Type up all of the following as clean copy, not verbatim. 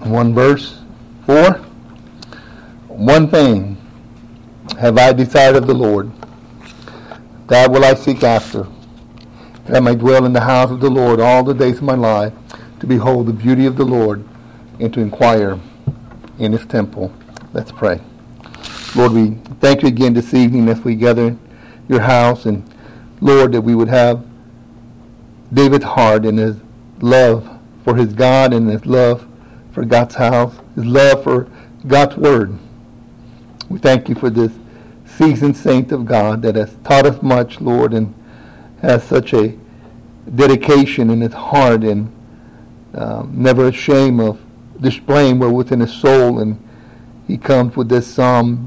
1 verse 4. One thing have I desired of the Lord, that will I seek after, that I may dwell in the house of the Lord all the days of my life, to behold the beauty of the Lord, and to inquire in his temple. Let's pray. Lord, we thank you again this evening as we gather in your house, and Lord, that we would have David's heart and his love for his God and his love for God's house, his love for God's word. We thank you for this seasoned saint of God that has taught us much, Lord, and has such a dedication in his heart and never ashamed of displaying what within his soul. And he comes with this psalm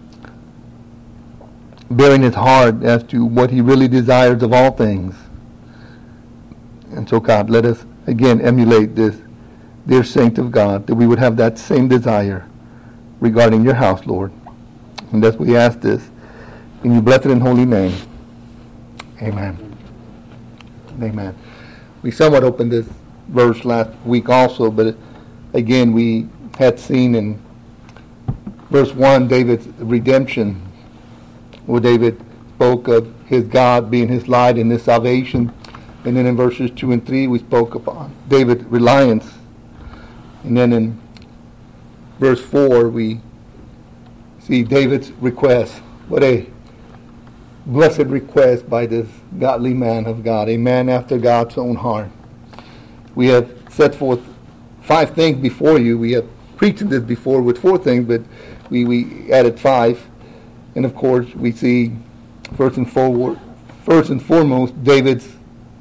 bearing his heart as to what he really desires of all things. And so, God, let us again emulate this dear saint of God, that we would have that same desire regarding your house, Lord. And as we ask this in your blessed and holy name. Amen. Amen. We somewhat opened this verse last week also, but again we had seen in verse 1 David's redemption, where David spoke of his God being his light and his salvation. And then in verses 2 and 3 we spoke upon David's reliance. And then in verse 4 we see David's request. What a blessed request by this godly man of God, a man after God's own heart. We have set forth 5 things before you. We have preached this before with 4 things, but we added 5. And of course we see first and foremost David's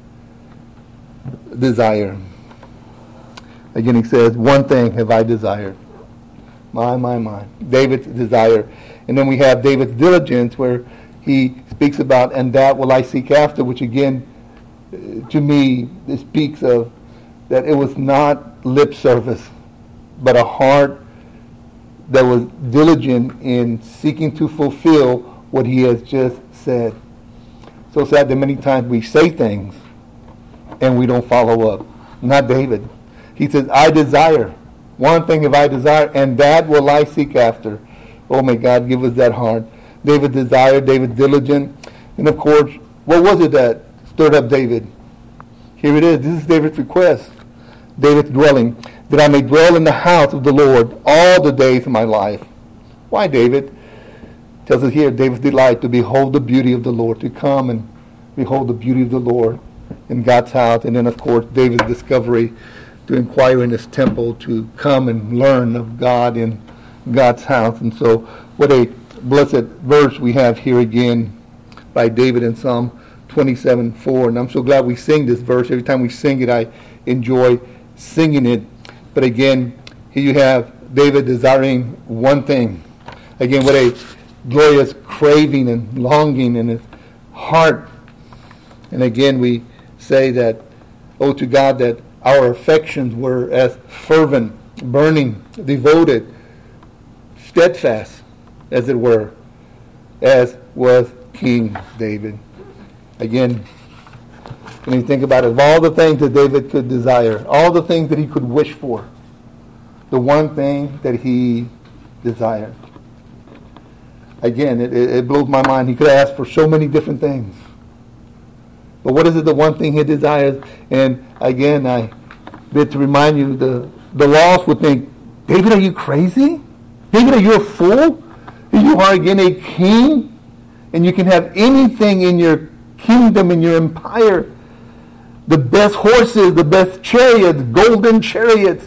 desire. Again he says, one thing have I desired. My. David's desire. And then we have David's diligence, where he speaks about, and that will I seek after, which again, to me, it speaks of that it was not lip service, but a heart that was diligent in seeking to fulfill what he has just said. So sad that many times we say things and we don't follow up. Not David. He says, I desire. One thing have I desire, and that will I seek after. Oh, may God give us that heart. David desired, David diligent. And of course, what was it that stirred up David? Here it is. This is David's request. David's dwelling. That I may dwell in the house of the Lord all the days of my life. Why, David? Tells us here, David's delight to behold the beauty of the Lord. To come and behold the beauty of the Lord in God's house. And then, of course, David's discovery to inquire in his temple, to come and learn of God in God's house. And so what a blessed verse we have here again by David in Psalm 27:4. And I'm so glad we sing this verse. Every time we sing it, I enjoy singing it. But again, here you have David desiring one thing. Again, what a glorious craving and longing in his heart. And again, we say that, oh, to God, that our affections were as fervent, burning, devoted, steadfast, as it were, as was King David. Again, when you think about it, of all the things that David could desire, all the things that he could wish for, the one thing that he desired. Again, it blows my mind. He could ask for so many different things. But what is it, the one thing he desires? And again, I bid to remind you, the lost would think, David, are you crazy? David, are you a fool? You are again a king, and you can have anything in your kingdom, in your empire. The best horses, the best chariots, golden chariots,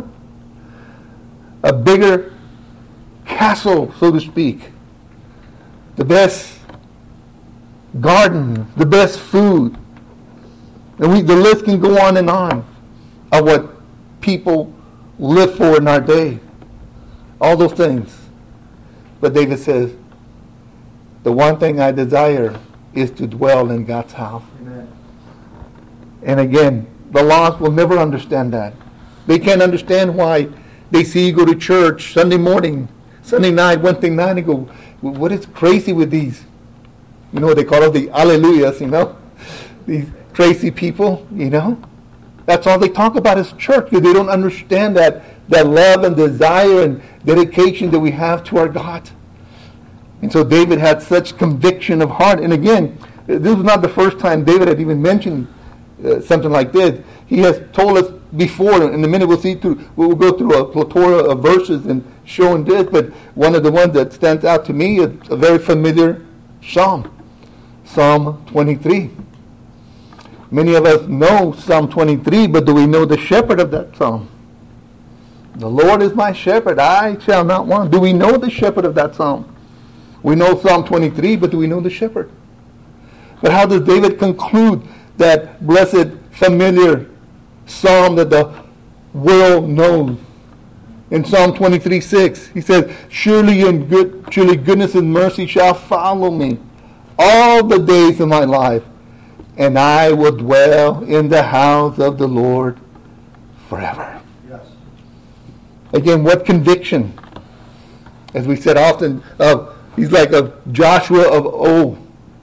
a bigger castle, so to speak. The best garden, the best food. And the list can go on and on of what people live for in our day. All those things. But David says, the one thing I desire is to dwell in God's house. Amen. And again, the lost will never understand that. They can't understand why they see you go to church Sunday morning, Sunday night, Wednesday night, and go, what is crazy with these? They call it the Alleluias, these crazy people, That's all they talk about is church, because they don't understand that love and desire and dedication that we have to our God. And so David had such conviction of heart. And again, this was not the first time David had even mentioned something like this. He has told us before, in a minute we'll go through a plethora of verses and showing this, but one of the ones that stands out to me is a very familiar psalm, Psalm 23. Many of us know Psalm 23, but do we know the shepherd of that psalm? The Lord is my shepherd, I shall not want. Do we know the shepherd of that psalm? We know Psalm 23, but do we know the shepherd? But how does David conclude that blessed, familiar psalm that the world knows? In Psalm 23:6, he says, surely goodness and mercy shall follow me all the days of my life, and I will dwell in the house of the Lord forever. Yes. Again, what conviction? As we said often, he's like a Joshua of old.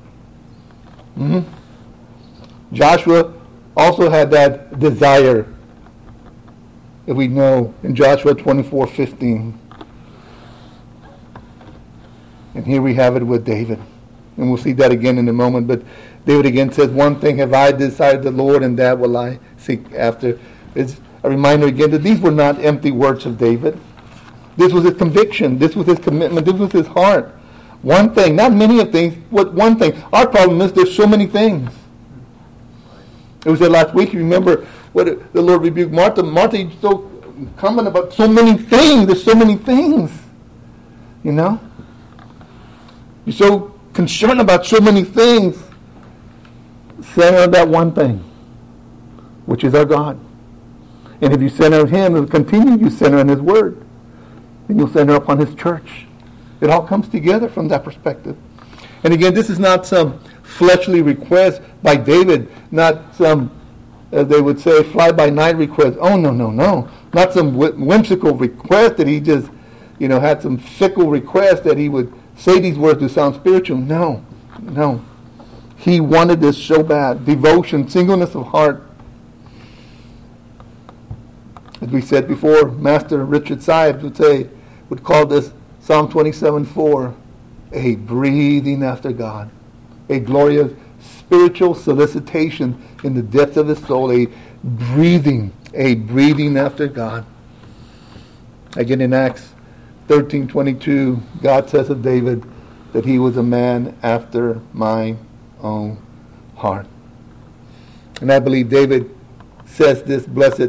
Joshua also had that desire, if we know, in Joshua 24:15. And here we have it with David. And we'll see that again in a moment. But David again says, one thing have I desired the Lord, and that will I seek after. It's a reminder again that these were not empty words of David. This was his conviction. This was his commitment. This was his heart. One thing, not many of things, but one thing. Our problem is there's so many things. It was said last week, you remember what the Lord rebuked Martha. Martha, you're so common about so many things. There's so many things. You know? You're so concerned about so many things. Center on that one thing, which is our God. And if you center on Him, and continue, you center on His Word. And you'll center upon His church. It all comes together from that perspective. And again, this is not some fleshly request by David, not some, as they would say, fly-by-night request. Oh, no. Not some whimsical request that he just, had some fickle request that he would say these words to sound spiritual. No. He wanted this so bad. Devotion, singleness of heart. As we said before, Master Richard Sibes would call this Psalm 27:4 a breathing after God, a glorious spiritual solicitation in the depths of his soul, a breathing after God. Again in Acts 13:22, God says of David that he was a man after my own heart. And I believe David says this blessed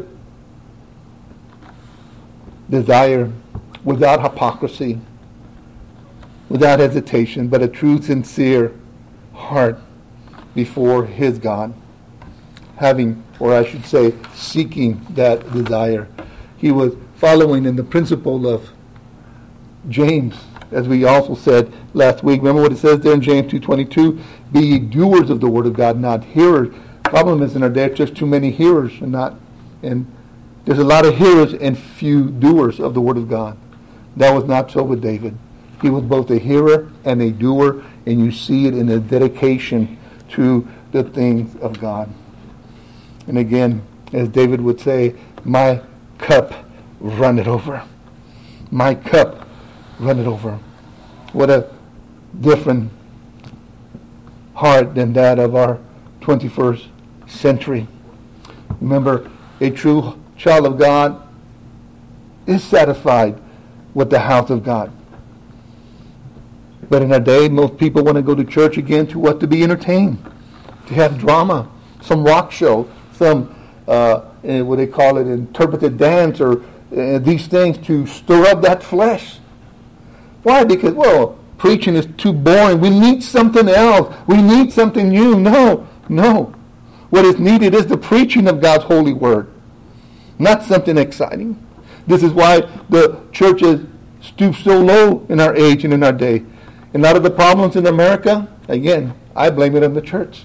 desire without hypocrisy, without hesitation, but a true, sincere heart before his God. Having, or I should say, seeking that desire. He was following in the principle of James, as we also said last week. Remember what it says there in James 2:22? Be ye doers of the word of God, not hearers. Problem is in our day, just too many hearers and there's a lot of hearers and few doers of the word of God. That was not so with David. He was both a hearer and a doer, and you see it in his dedication to the things of God. And again, as David would say, my cup runneth over. My cup runneth over. What a different heart than that of our 21st century. Remember, a true child of God is satisfied with the house of God. But in our day, most people want to go to church again to be entertained, to have drama, some rock show, some, what they call it, interpreted dance, or these things to stir up that flesh. Why? Because, preaching is too boring. We need something else. We need something new. No. What is needed is the preaching of God's holy word, not something exciting. This is why the churches stoop so low in our age and in our day. And a lot of the problems in America, again, I blame it on the church.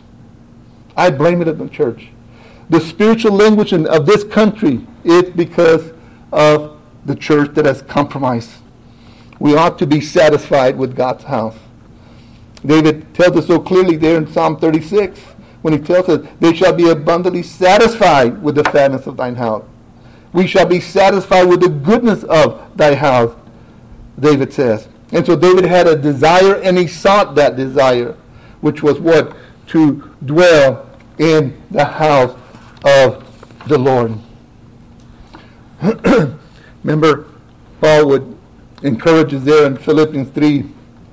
The spiritual language of this country is because of the church that has compromised. We ought to be satisfied with God's house. David tells us so clearly there in Psalm 36, when he tells us, they shall be abundantly satisfied with the fatness of thine house. We shall be satisfied with the goodness of thy house, David says. And so David had a desire, and he sought that desire, which was what? To dwell in the house of the Lord. Remember, Paul would encourage us there in Philippians 3.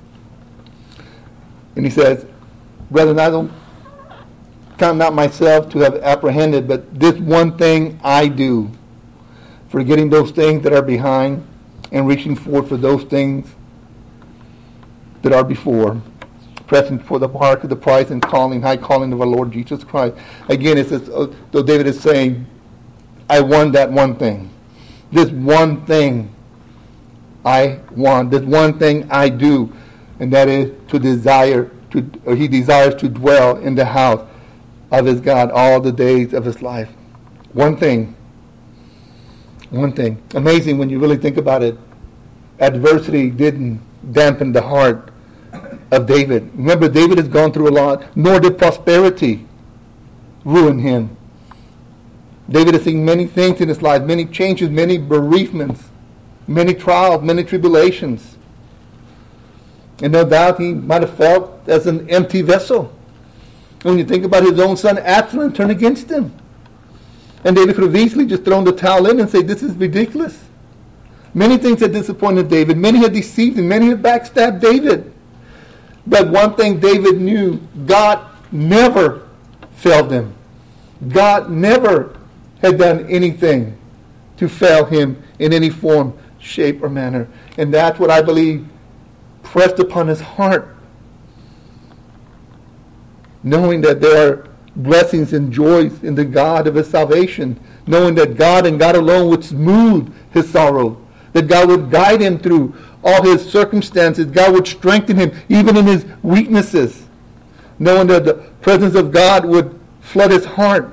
And he says, brethren, I don't count not myself to have apprehended, but this one thing I do, forgetting those things that are behind and reaching forward for those things that are before, pressing for the mark of the prize and high calling of our Lord Jesus Christ. Again, it says, though David is saying, I want that one thing. This one thing I want. This one thing I do. And that is he desires to dwell in the house of his God all the days of his life. One thing. One thing. Amazing when you really think about it. Adversity didn't dampen the heart of David. Remember, David has gone through a lot, nor did prosperity ruin him. David has seen many things in his life, many changes, many bereavements, many trials, many tribulations. And no doubt he might have felt as an empty vessel. When you think about his own son Absalom turned against him. And David could have easily just thrown the towel in and said, this is ridiculous. Many things had disappointed David. Many had deceived him. Many had backstabbed David. But one thing David knew, God never failed him. God never had done anything to fail him in any form, shape, or manner. And that's what I believe pressed upon his heart. Knowing that there are blessings and joys in the God of his salvation. Knowing that God and God alone would smooth his sorrow. That God would guide him through all his circumstances. God would strengthen him even in his weaknesses. Knowing that the presence of God would flood his heart.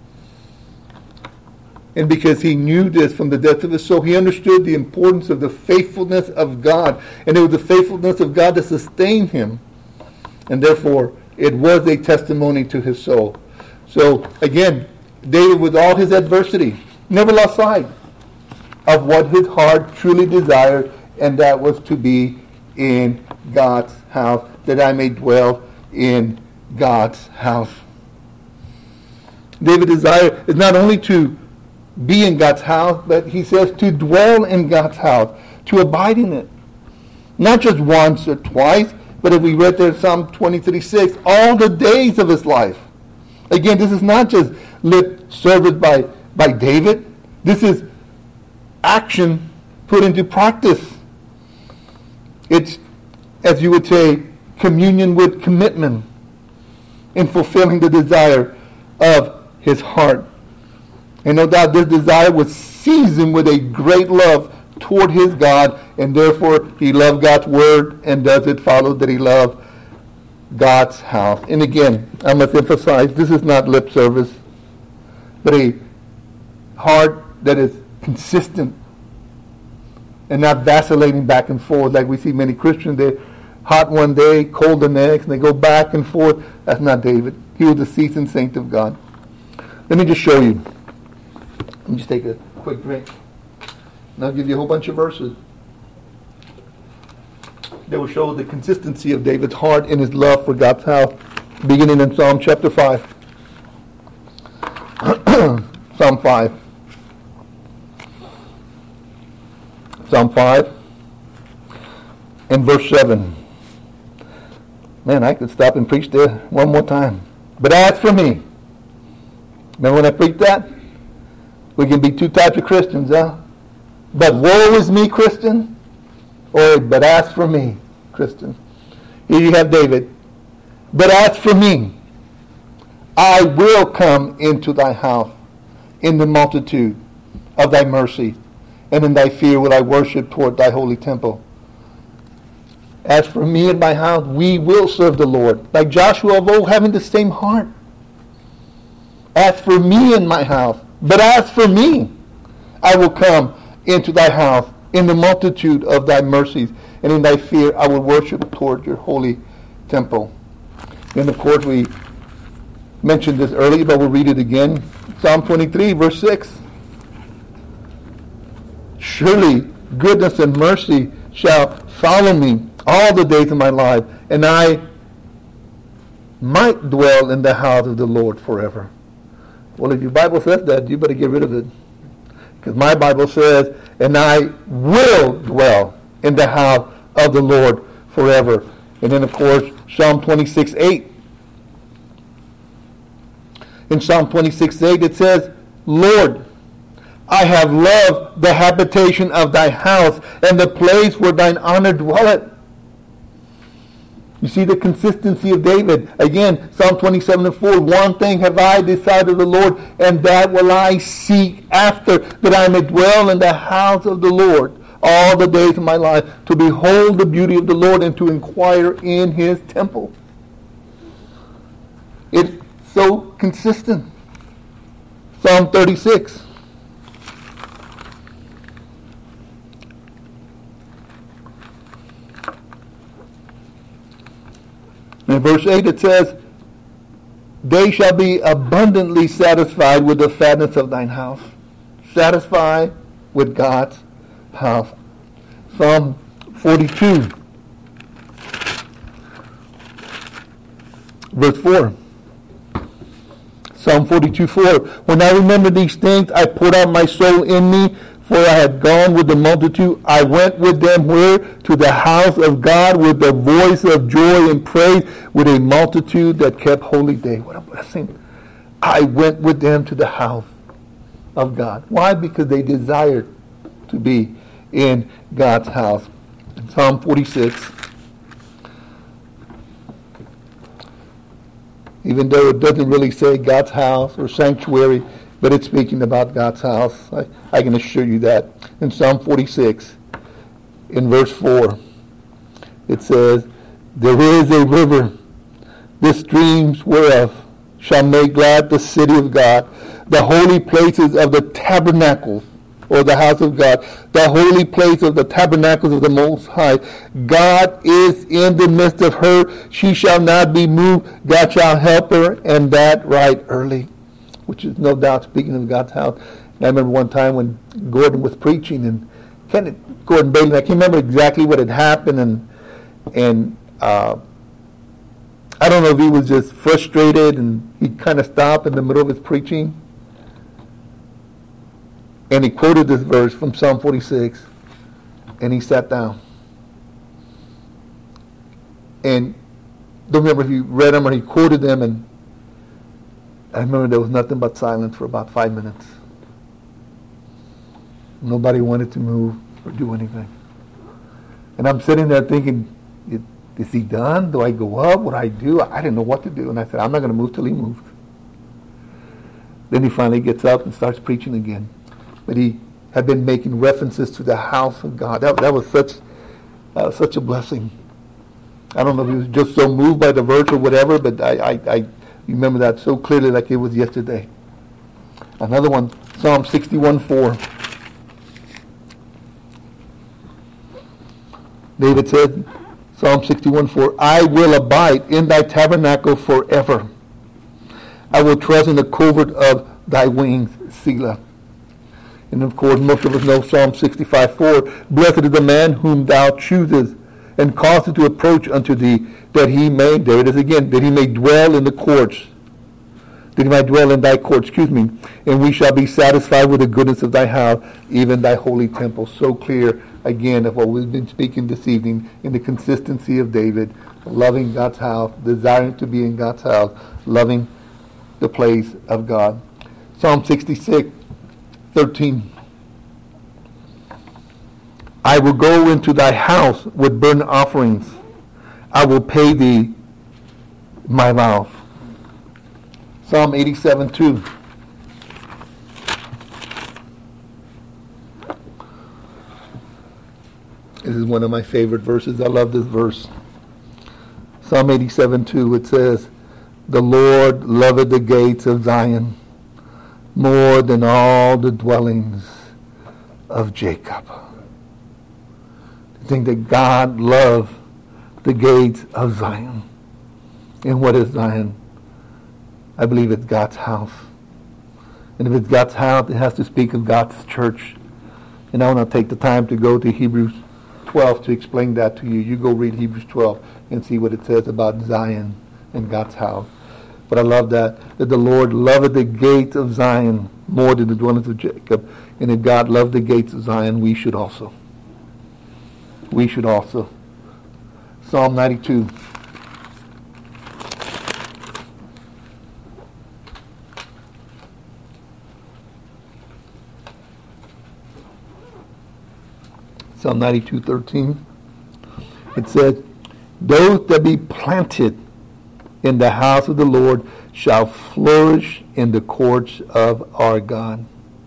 And because he knew this from the depth of his soul, he understood the importance of the faithfulness of God. And it was the faithfulness of God that sustained him. And therefore, it was a testimony to his soul. So, again, David, with all his adversity, never lost sight of what his heart truly desired, and that was to be in God's house, that I may dwell in God's house. David's desire is not only to be in God's house, but he says to dwell in God's house, to abide in it. Not just once or twice, but if we read there Psalm 23:6, all the days of his life. Again, this is not just lip service by David. This is action put into practice. It's, as you would say, communion with commitment in fulfilling the desire of his heart. And no doubt this desire was seasoned with a great love toward his God, and therefore he loved God's word, and does it follow that he loved God's house. And again, I must emphasize, this is not lip service, but a heart that is consistent and not vacillating back and forth like we see many Christians. They're hot one day, cold the next, and they go back and forth. That's not David. He was a seasoned saint of God. Let me just show you. Let me just take a quick drink. And I'll give you a whole bunch of verses that will show the consistency of David's heart in his love for God's house, beginning in Psalm chapter 5. Psalm 5. Psalm 5 and verse 7. Man, I could stop and preach there one more time. But as for me, remember when I preached that? We can be two types of Christians, huh? But woe is me, Christian, or but as for me, Christian. Here you have David. But as for me, I will come into thy house in the multitude of thy mercy, and in thy fear will I worship toward thy holy temple. As for me and my house, we will serve the Lord, like Joshua of old, having the same heart. As for me and my house, but as for me, I will come into thy house in the multitude of thy mercies, and in thy fear I will worship toward your holy temple. Then, of course, we mentioned this earlier, but we'll read it again. Psalm 23, verse 6. Surely goodness and mercy shall follow me all the days of my life, and I might dwell in the house of the Lord forever. Well, if your Bible says that, you better get rid of it. Because my Bible says, and I will dwell in the house of the Lord forever. And then, of course, Psalm 26:8. In Psalm 26:8 it says, Lord, I have loved the habitation of thy house and the place where thine honor dwelleth. You see the consistency of David. Again, Psalm 27:4, one thing have I desired of the Lord, and that will I seek after, that I may dwell in the house of the Lord all the days of my life, to behold the beauty of the Lord and to inquire in his temple. It's so consistent. Psalm 36. In verse 8 it says, they shall be abundantly satisfied with the fatness of thine house. Satisfied with God's house. Psalm 42. Verse 4. Psalm 42:4. When I remember these things, I poured out my soul in me, for I had gone with the multitude. I went with them where? To the house of God with the voice of joy and praise, with a multitude that kept holy day. What a blessing. I went with them to the house of God. Why? Because they desired to be in God's house. In Psalm 46. Even though it doesn't really say God's house or sanctuary, but it's speaking about God's house. I can assure you that. In Psalm 46, in verse 4, it says, there is a river, the streams whereof shall make glad the city of God, the holy places of the tabernacles, or the house of God, the holy place of the tabernacles of the Most High. God is in the midst of her. She shall not be moved. God shall help her, and that right early. Which is no doubt speaking of God's house. And I remember one time when Gordon was preaching, and Gordon Bailey, I can't remember exactly what had happened, and I don't know if he was just frustrated and he kind of stopped in the middle of his preaching. And he quoted this verse from Psalm 46, and he sat down. And don't remember if he read them or he quoted them, and I remember there was nothing but silence for about 5 minutes. Nobody wanted to move or do anything. And I'm sitting there thinking, is he done? Do I go up? What do I do? I didn't know what to do. And I said, I'm not going to move till he moves. Then he finally gets up and starts preaching again. But he had been making references to the house of God. That was such a blessing. I don't know if he was just so moved by the verse or whatever, but I remember that so clearly like it was yesterday. Another one, Psalm 61:4. David said, Psalm 61:4, I will abide in thy tabernacle forever. I will trust in the covert of thy wings, Selah. And of course, most of us know Psalm 65:4. Blessed is the man whom thou choosest, and causest to approach unto thee, that he may, there it is again, that he may dwell in the courts. That he might dwell in thy courts, and we shall be satisfied with the goodness of thy house, even thy holy temple. So clear, again, of what we've been speaking this evening, in the consistency of David, loving God's house, desiring to be in God's house, loving the place of God. Psalm 66:13. I will go into thy house with burnt offerings. I will pay thee my vows. Psalm 87:2. This is one of my favorite verses. I love this verse. Psalm 87:2. It says, the Lord loveth the gates of Zion more than all the dwellings of Jacob. I think that God loved the gates of Zion. And what is Zion? I believe it's God's house. And if it's God's house, it has to speak of God's church. And I want to take the time to go to Hebrews 12 to explain that to you. You go read Hebrews 12 and see what it says about Zion and God's house. But I love that the Lord loveth the gates of Zion more than the dwellings of Jacob. And if God loved the gates of Zion, we should also. We should also. Psalm 92. Psalm 92:13. It says, those that be planted in the house of the Lord shall flourish in the courts of our God.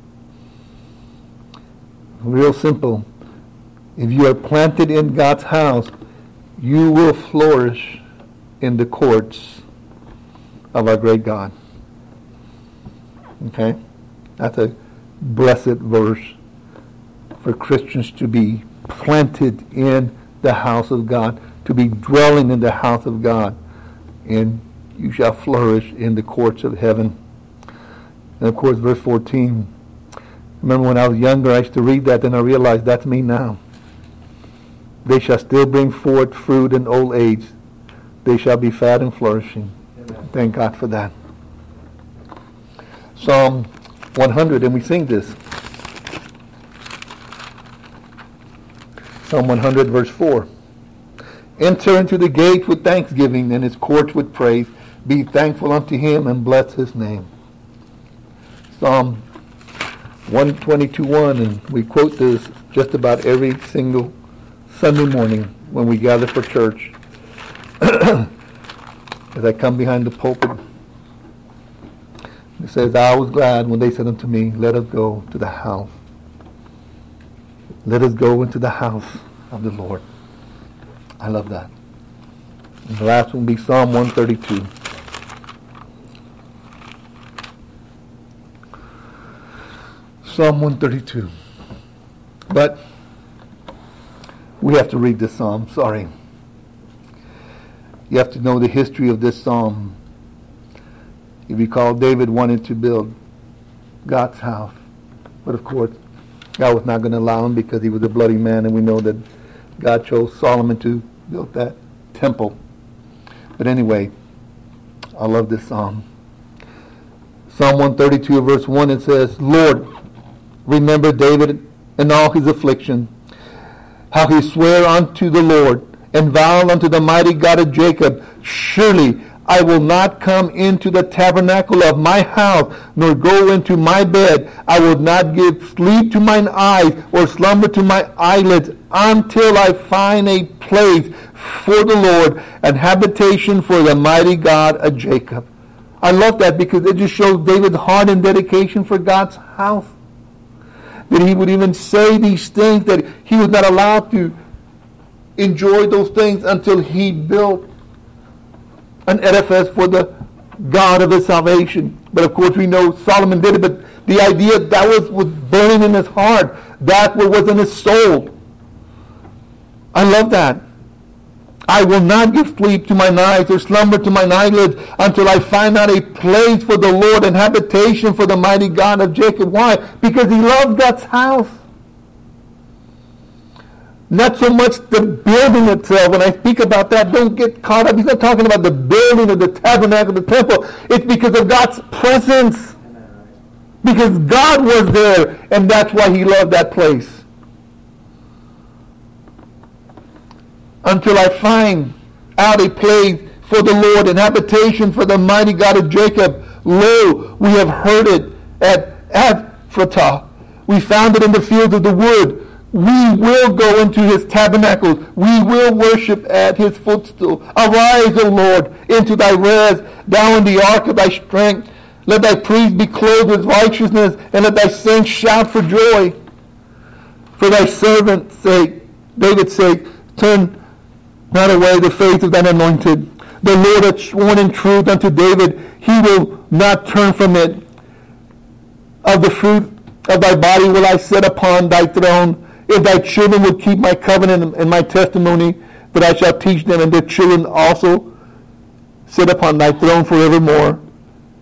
Real simple. If you are planted in God's house, you will flourish in the courts of our great God. Okay? That's a blessed verse for Christians to be planted in the house of God, to be dwelling in the house of God, and you shall flourish in the courts of heaven. And of course, verse 14. Remember when I was younger, I used to read that, and I realized that's me now. They shall still bring forth fruit in old age. They shall be fat and flourishing. Amen. Thank God for that. Psalm 100, and we sing this. Psalm 100, verse 4. Enter into the gate with thanksgiving and his courts with praise. Be thankful unto him and bless his name. Psalm 122:1, and we quote this just about every single Sunday morning when we gather for church. As I come behind the pulpit, it says, I was glad when they said unto me, let us go to the house. Let us go into the house of the Lord. I love that. And the last one will be Psalm 132. Psalm 132. But we have to read this psalm. Sorry. You have to know the history of this psalm. If you recall, David wanted to build God's house. But of course, God was not going to allow him because he was a bloody man, and we know that God chose Solomon to build that temple. But anyway, I love this psalm. Psalm 132, verse 1, it says, Lord, remember David and all his affliction, how he sware unto the Lord, and vowed unto the mighty God of Jacob, surely I will not come into the tabernacle of my house, nor go into my bed. I will not give sleep to mine eyes, or slumber to my eyelids, until I find a place for the Lord, and habitation for the mighty God of Jacob. I love that because it just shows David's heart and dedication for God's house. That he would even say these things, that he was not allowed to enjoy those things until he built an edifice for the God of his salvation. But of course we know Solomon did it, but the idea that was burning in his heart, that was in his soul. I love that. I will not give sleep to mine eyes, or slumber to mine eyelids, until I find out a place for the Lord, and habitation for the mighty God of Jacob. Why? Because he loved God's house. Not so much the building itself. When I speak about that, don't get caught up. He's not talking about the building of the tabernacle, the temple. It's because of God's presence. Because God was there, and that's why he loved that place. Until I find out a place for the Lord, and habitation for the mighty God of Jacob. Lo, we have heard it at Ephratah. We found it in the fields of the wood. We will go into his tabernacles. We will worship at his footstool. Arise, O Lord, into thy rest, thou in the ark of thy strength. Let thy priests be clothed with righteousness, and let thy saints shout for joy. For thy servant's sake, David's sake, turn not away the face of thine anointed. The Lord hath sworn in truth unto David, he will not turn from it. Of the fruit of thy body will I set upon thy throne. If thy children will keep my covenant and my testimony, that I shall teach them, and their children also sit upon thy throne forevermore.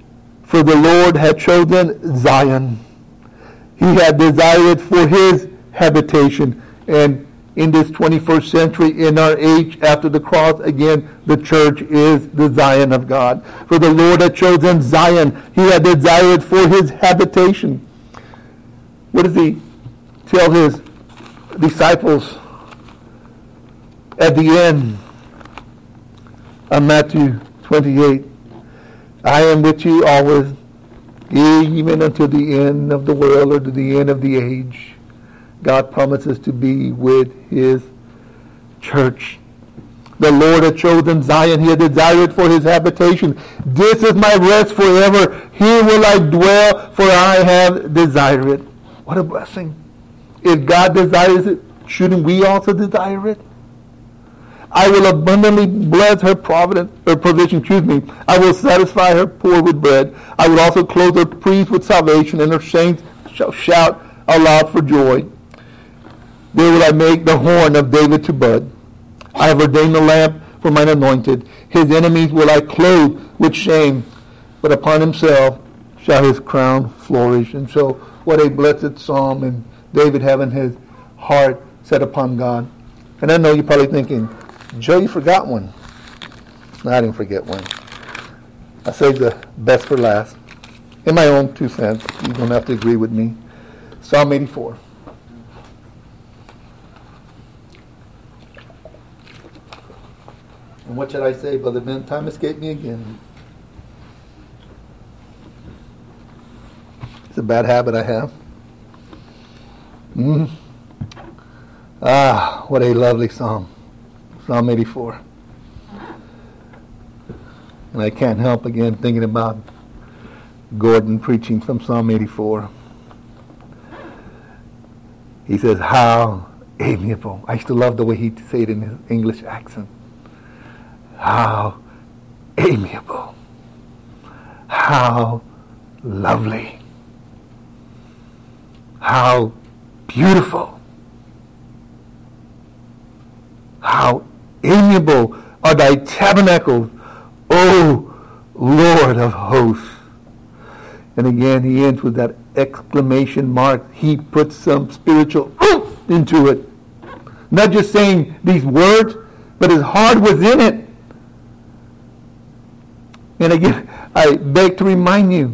For the Lord had chosen Zion. He had desired for his habitation. And in this 21st century, in our age after the cross, again, the church is the Zion of God. For the Lord had chosen Zion. He had desired for his habitation. What does he tell his disciples at the end of Matthew 28? I am with you always, even until the end of the world or to the end of the age. God promises to be with his church. The Lord had chosen Zion. He had desired for his habitation. This is my rest forever. Here will I dwell, for I have desired it. What a blessing. If God desires it, shouldn't we also desire it? I will abundantly bless her providence or provision. I will satisfy her poor with bread. I will also clothe her priests with salvation, and her saints shall shout aloud for joy. There will I make the horn of David to bud. I have ordained the lamp for mine anointed. His enemies will I clothe with shame, but upon himself shall his crown flourish. And so, what a blessed psalm, and David having his heart set upon God. And I know you're probably thinking, Joe, you forgot one. No, I didn't forget one. I saved the best for last. In my own 2 cents. You don't have to agree with me. Psalm 84. And what should I say, Brother Ben? Time escaped me again. It's a bad habit I have. Ah, what a lovely psalm. Psalm 84. And I can't help again thinking about Gordon preaching from Psalm 84. He says, how amiable. I used to love the way he'd say it in his English accent. How amiable. How lovely. How beautiful. How amiable are thy tabernacles, O Lord of hosts. And again, he ends with that exclamation mark. He puts some spiritual oomph into it. Not just saying these words, but his heart was in it. And again, I beg to remind you,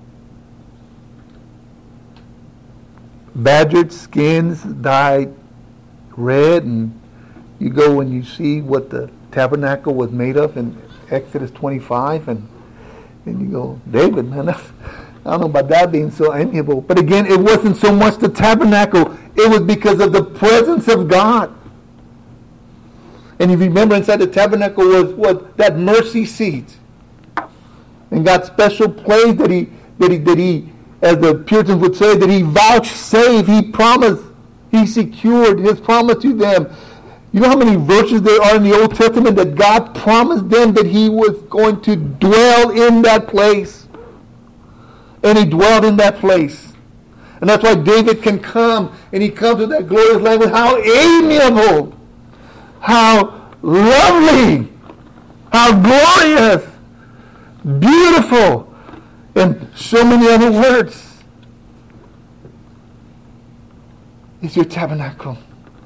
badgered skins dyed red, and you go and you see what the tabernacle was made of in Exodus 25, and you go, David, man, I don't know about that being so amiable. But again, it wasn't so much the tabernacle, it was because of the presence of God. And if you remember, inside the tabernacle was what? That mercy seat. And God's special place that he, as the Puritans would say, that he vouchsafed, he promised, he secured his promise to them. You know how many verses there are in the Old Testament that God promised them that he was going to dwell in that place. And he dwelled in that place. And that's why David can come, and he comes to that glorious land with how amiable, how lovely, how glorious, beautiful, and so many other words. It's your tabernacle.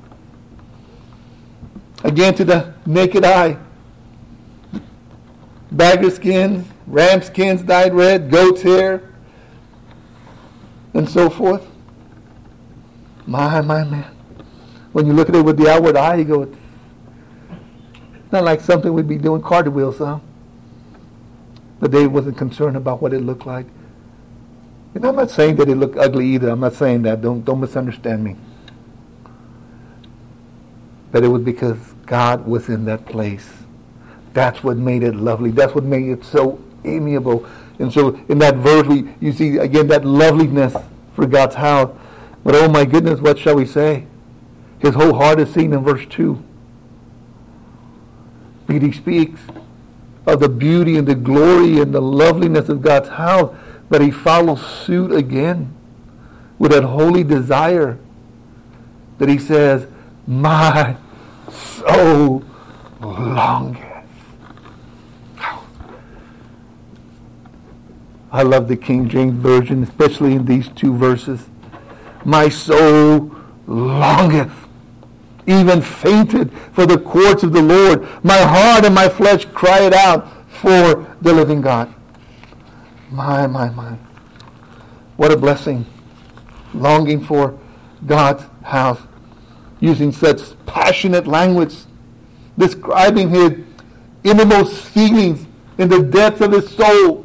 Again, to the naked eye, badger skins, ram skins dyed red, goat's hair, and so forth. My man. When you look at it with the outward eye, you go, it's not like something we'd be doing cartwheels, huh? But David wasn't concerned about what it looked like. And I'm not saying that it looked ugly either. I'm not saying that. Don't misunderstand me. But it was because God was in that place. That's what made it lovely. That's what made it so amiable. And so in that verse, you see again that loveliness for God's house. But oh my goodness, what shall we say? His whole heart is seen in verse 2. But he speaks of the beauty and the glory and the loveliness of God's house. But he follows suit again with that holy desire that he says, my soul longeth. I love the King James Version, especially in these two verses. My soul longeth, even fainted for the courts of the Lord. My heart and my flesh cried out for the living God. My. What a blessing. Longing for God's house. Using such passionate language. Describing his innermost feelings in the depths of his soul.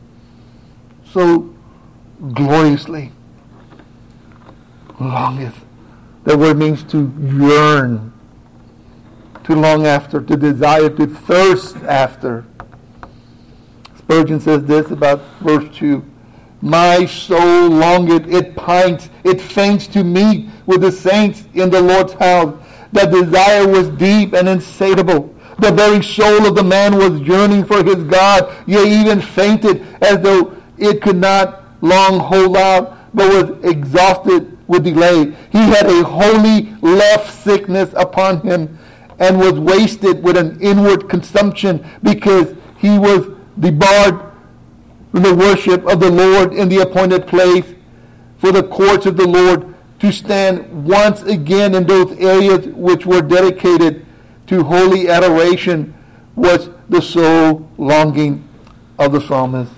So gloriously. Longeth. That word means to yearn. To long after. To desire. To thirst after. Spurgeon says this about verse 2. My soul longeth, it pines, it faints to meet with the saints in the Lord's house. That desire was deep and insatiable. The very soul of the man was yearning for his God, yea, even fainted as though it could not long hold out, but was exhausted with delay. He had a holy love sickness upon him and was wasted with an inward consumption because he was debarred from the worship of the Lord in the appointed place for the courts of the Lord to stand once again in those areas which were dedicated to holy adoration was the soul longing of the psalmist.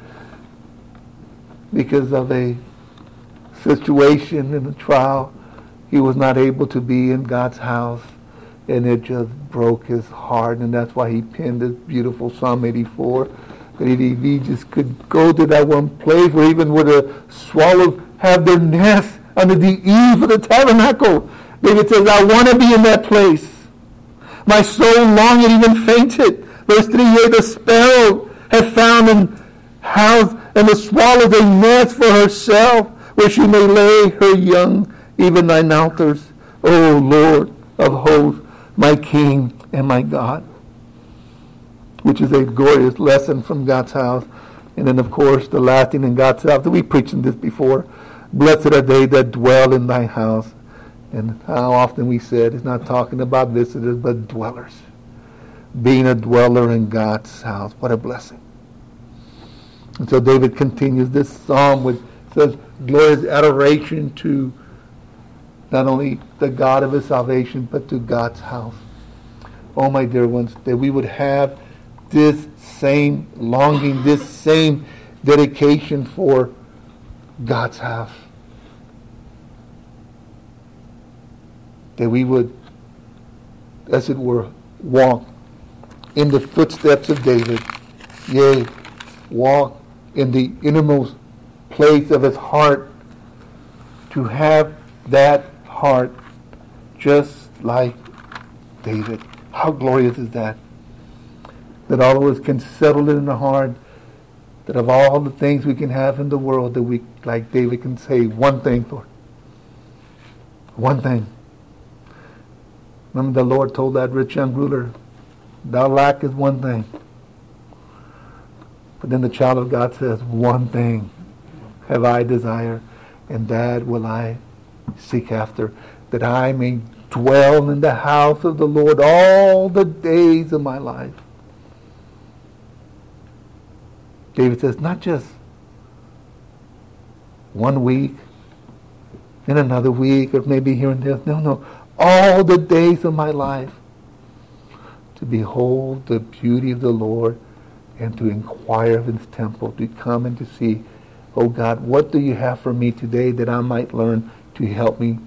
Because of a situation in a trial, he was not able to be in God's house, and it just broke his heart, and that's why he penned this beautiful Psalm 84. That if he just could go to that one place where even where the swallows have their nest under the eaves of the tabernacle. David says, I want to be in that place. My soul longed and even fainted. Verse 3, yea, the sparrow hath found an house, and the swallow a nest for herself, where she may lay her young, even thine altars, O Lord of hosts, my King and my God. Which is a glorious lesson from God's house. And then, of course, the last thing in God's house, we preached in this before, blessed are they that dwell in thy house. And how often we said, it's not talking about visitors, but dwellers. Being a dweller in God's house. What a blessing. And so David continues this psalm with, says, glorious adoration to not only the God of his salvation, but to God's house. Oh, my dear ones, that we would have this same longing, this same dedication for God's house. That we would, as it were, walk in the footsteps of David. Yea, walk in the innermost place of his heart, to have that heart just like David. How glorious is that? That all of us can settle it in the heart, that of all the things we can have in the world, that we, like David, can say one thing, Lord. One thing. Remember the Lord told that rich young ruler, thou lackest one thing. But then the child of God says, one thing have I desire, and that will I seek after, that I may dwell in the house of the Lord all the days of my life. David says, not just 1 week, in another week, or maybe here and there. No. All the days of my life, to behold the beauty of the Lord and to inquire of his temple, to come and to see, oh God, what do you have for me today that I might learn to help me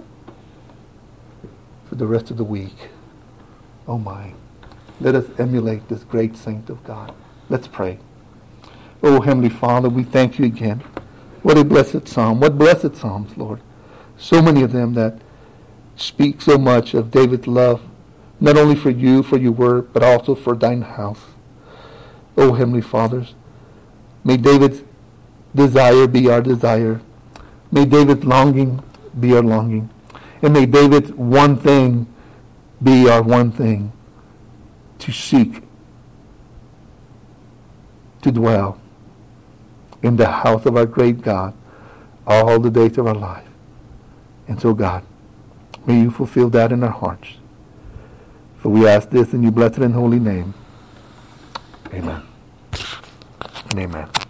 for the rest of the week? Oh my. Let us emulate this great saint of God. Let's pray. Oh, Heavenly Father, we thank you again. What a blessed psalm. What blessed psalms, Lord. So many of them that speak so much of David's love, not only for you, for your word, but also for thine house. Oh, Heavenly Fathers, may David's desire be our desire. May David's longing be our longing. And may David's one thing be our one thing, to seek, to dwell in the house of our great God all the days of our life. And so, God, may you fulfill that in our hearts. For we ask this in your blessed and holy name. Amen. And amen.